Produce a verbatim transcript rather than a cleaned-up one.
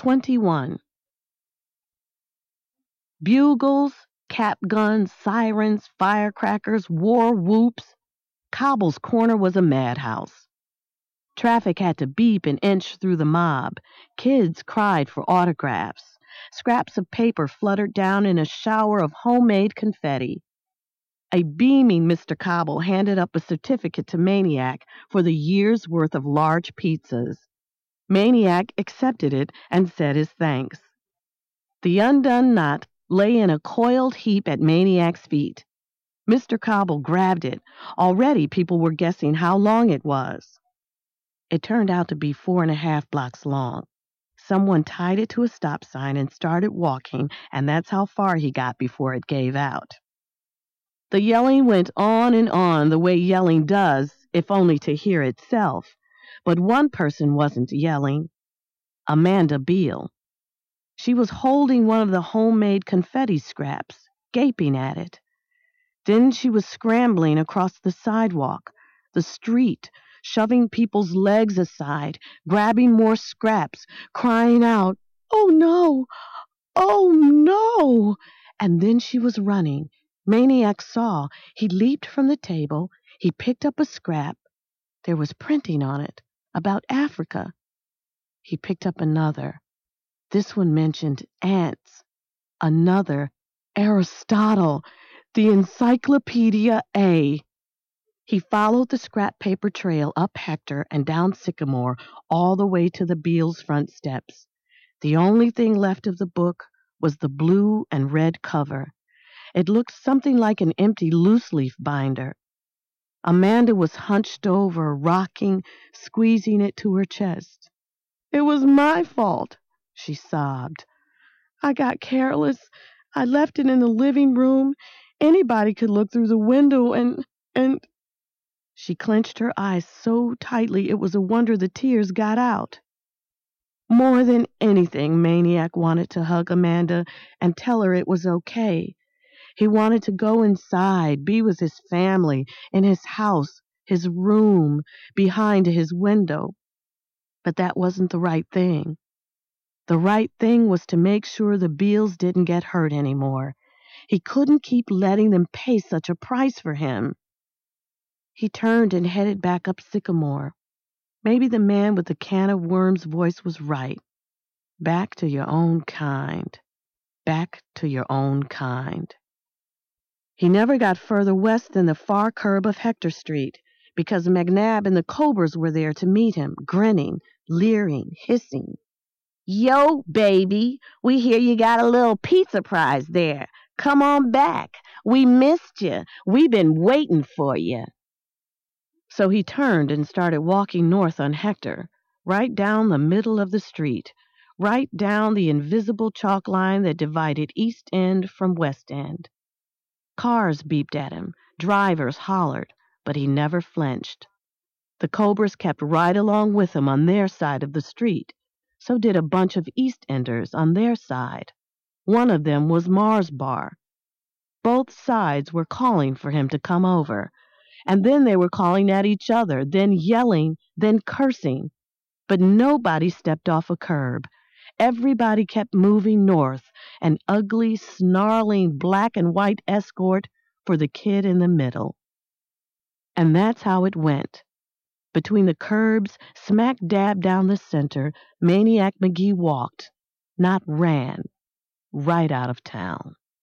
twenty-one. Bugles, cap guns, sirens, firecrackers, war whoops. Cobble's Corner was a madhouse. Traffic had to beep and inch through the mob. Kids cried for autographs. Scraps of paper fluttered down in a shower of homemade confetti. A beaming Mister Cobble handed up a certificate to Maniac for the year's worth of large pizzas. Maniac accepted it and said his thanks. The undone knot lay in a coiled heap at Maniac's feet. Mister Cobble grabbed it. Already people were guessing how long it was. It turned out to be four and a half blocks long. Someone tied it to a stop sign and started walking, and that's how far he got before it gave out. The yelling went on and on the way yelling does, if only to hear itself. But one person wasn't yelling. Amanda Beale. She was holding one of the homemade confetti scraps, gaping at it. Then she was scrambling across the sidewalk, the street, shoving people's legs aside, grabbing more scraps, crying out, "Oh no! Oh no!" And then she was running. Maniac saw. He leaped from the table. He picked up a scrap. There was printing on it about Africa. He picked up another. This one mentioned ants. Another, Aristotle, the Encyclopedia A. He followed the scrap paper trail up Hector and down Sycamore all the way to the Beals' front steps. The only thing left of the book was the blue and red cover. It looked something like an empty loose-leaf binder. Amanda was hunched over, rocking, squeezing it to her chest. "It was my fault," she sobbed. "I got careless. I left it in the living room. Anybody could look through the window and, and... She clenched her eyes so tightly it was a wonder the tears got out. More than anything, Maniac wanted to hug Amanda and tell her it was okay. He wanted to go inside, be with his family, in his house, his room, behind his window. But that wasn't the right thing. The right thing was to make sure the Beals didn't get hurt anymore. He couldn't keep letting them pay such a price for him. He turned and headed back up Sycamore. Maybe the man with the can of worms voice was right. Back to your own kind. Back to your own kind. He never got further west than the far curb of Hector Street, because McNabb and the Cobras were there to meet him, grinning, leering, hissing. "Yo, baby, we hear you got a little pizza prize there. Come on back. We missed you. We've been waiting for you." So he turned and started walking north on Hector, right down the middle of the street, right down the invisible chalk line that divided East End from West End. Cars beeped at him, drivers hollered, but he never flinched. The Cobras kept right along with him on their side of the street. So did a bunch of East Enders on their side. One of them was Mars Bar. Both sides were calling for him to come over, and then they were calling at each other, then yelling, then cursing. But nobody stepped off a curb. Everybody kept moving north, an ugly, snarling black and white escort for the kid in the middle. And that's how it went. Between the curbs, smack dab down the center, Maniac McGee walked, not ran, right out of town.